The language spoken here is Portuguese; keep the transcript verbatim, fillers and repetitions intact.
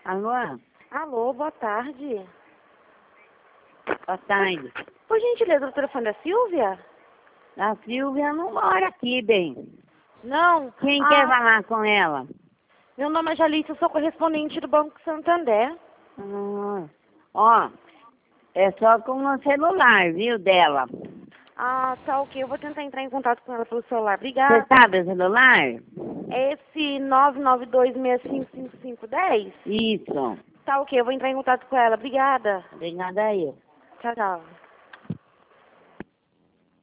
Alô? Alô, boa tarde. Boa tarde. Por gentileza, o telefone da Silvia? A Silvia não mora aqui, bem. Não? Quem Ah, quer falar com ela? Meu nome é Jalice, eu sou correspondente do Banco Santander. Ah, ó, é só com o celular, viu, dela. Ah, tá ok. Eu vou tentar entrar em contato com ela pelo celular. Você Obrigada. sabe o celular? É esse nove nove dois seis cinco cinco cinco um zero? Isso. Tá ok, eu vou entrar em contato com ela. Obrigada. Obrigada aí. Tchau, tchau.